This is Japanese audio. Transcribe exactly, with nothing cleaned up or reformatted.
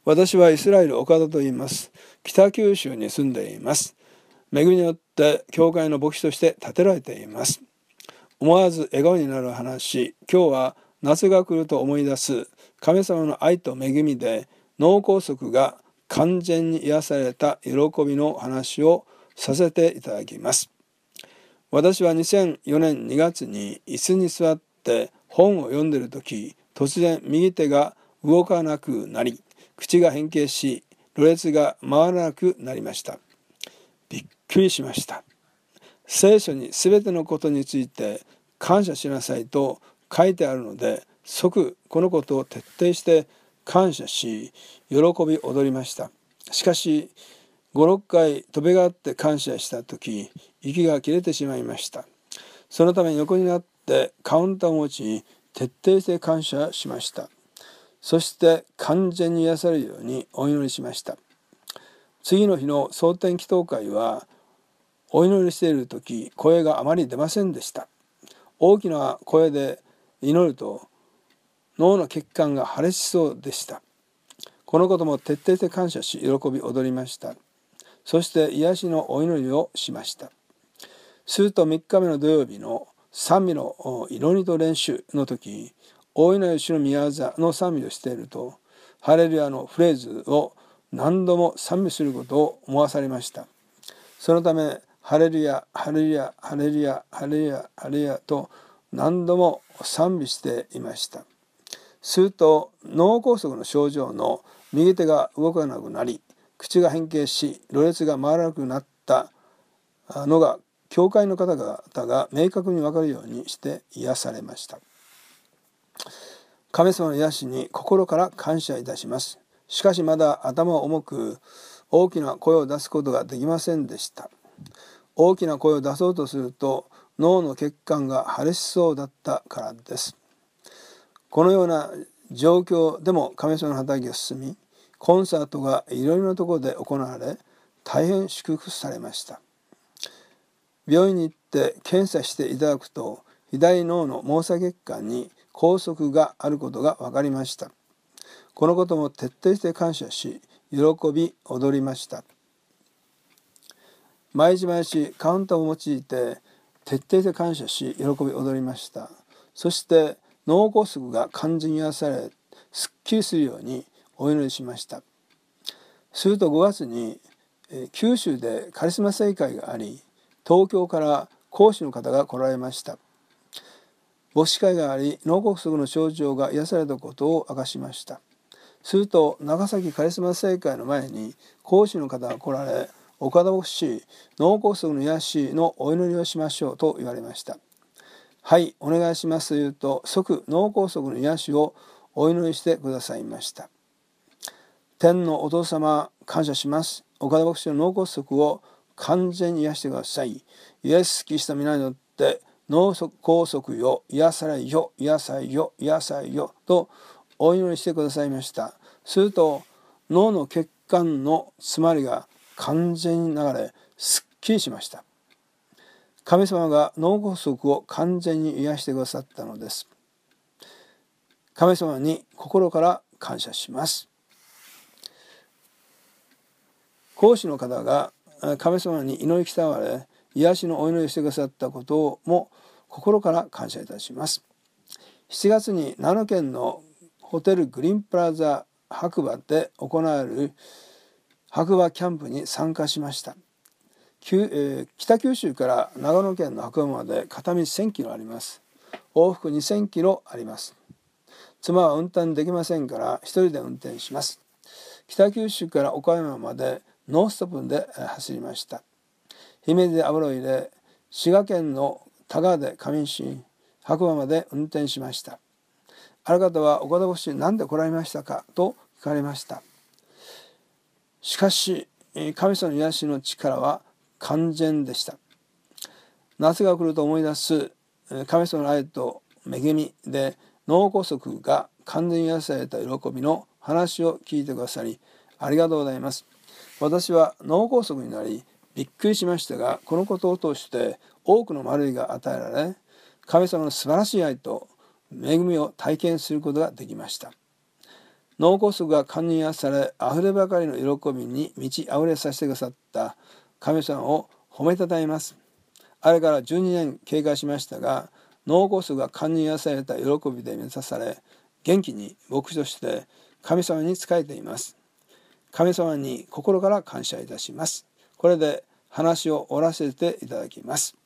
私はイスラエル岡田と言います。北九州に住んでいます。恵みによって教会の牧師として立てられています。思わず笑顔になる話、今日は夏が来ると思い出す神様の愛と恵みで脳梗塞が完全に癒された喜びの話をさせていただきます。私はにせんよねんにがつに椅子に座って本を読んでいるとき、突然右手が動かなくなり、口が変形し、ろれつが回らなくなりました。びっくりしました。聖書にすべてのことについて感謝しなさいと書いてあるので、即このことを徹底して感謝し、喜び踊りました。しかし、ご、ろっかい飛び上がって感謝したとき、息が切れてしまいました。そのため横になってカウンターを持ち、徹底して感謝しました。そして完全に癒されるようにお祈りしました。次の日の蒼天祈祷会は、お祈りしているとき、声があまり出ませんでした。大きな声で祈ると、脳の血管が破裂しそうでした。このことも徹底して感謝し、喜び踊りました。そして癒しのお祈りをしました。するとみっかめの土曜日の賛美の祈りと練習の時、大いなる主の宮座の賛美をしていると、ハレルヤのフレーズを何度も賛美することを思わされました。そのため、ハレルヤ、ハレルヤ、ハレルヤ、ハレルヤ、ハレルヤと何度も賛美していました。すると脳梗塞の症状の右手が動かなくなり、口が変形し、ろれつが回らなくなったのが教会の方々が明確に分かるようにして癒されました。神様の癒しに心から感謝いたします。しかしまだ頭は重く、大きな声を出すことができませんでした。大きな声を出そうとすると脳の血管が破裂しそうだったからです。このような状況でも神様の働きが進み、コンサートがいろいろなところで行われ、大変祝福されました。病院に行って検査していただくと、左脳の毛細血管に梗塞があることが分かりました。このことも徹底して感謝し、喜び踊りました。毎日毎日カウンターを用いて徹底して感謝し、喜び踊りました。そして脳梗塞が完全に癒され、すっきりするようにお祈りしました。するとごがつに九州でカリスマ聖会があり、東京から講師の方が来られました。牧師会があり、脳梗塞の症状が癒されたことを明かしました。すると長崎カリスマ聖会の前に講師の方が来られ、岡田牧師、脳梗塞の癒しのお祈りをしましょうと言われました。はい、お願いしますと言うと、即脳梗塞の癒しをお祈りしてくださいました。天のお父様、感謝します。岡田牧師の脳梗塞を完全に癒してください。イエス・キリストの皆によって脳梗塞よ、癒されよ、癒されよ、癒されよとお祈りしてくださいました。すると脳の血管の詰まりが完全に流れ、すっきりしました。神様が脳梗塞を完全に癒してくださったのです。神様に心から感謝します。講師の方が神様に祈りきたわれ、癒しのお祈りをしてくださったことも心から感謝いたします。しちがつに長野県のホテルグリーンプラザ白馬で行われる白馬キャンプに参加しました。北九州から長野県の白馬まで片道せんキロあります。往復にせんキロあります。妻は運転できませんから一人で運転します。北九州から岡山までノーストップで走りました。姫路で油を入れ、滋賀県の田川で仮眠し、白馬まで運転しました。ある方は岡田牧師何で来られましたかと聞かれました。しかし神様の癒しの力は完全でした。夏が来ると思い出す神様の愛と恵みで脳梗塞が完全に癒された喜びの話を聞いてくださりありがとうございます。私は脳梗塞になりびっくりしましたが、このことを通して多くの学びが与えられ、神様の素晴らしい愛と恵みを体験することができました。 脳梗塞が堪忍癒され、あふればかりの喜びに満ち溢れさせてくださった神様を褒めたたえます。あれからじゅうにねん経過しましたが、脳梗塞が堪忍癒された喜びで満たされ、元気に牧師として神様に仕えています。神様に心から感謝いたします。これで話を終わらせていただきます。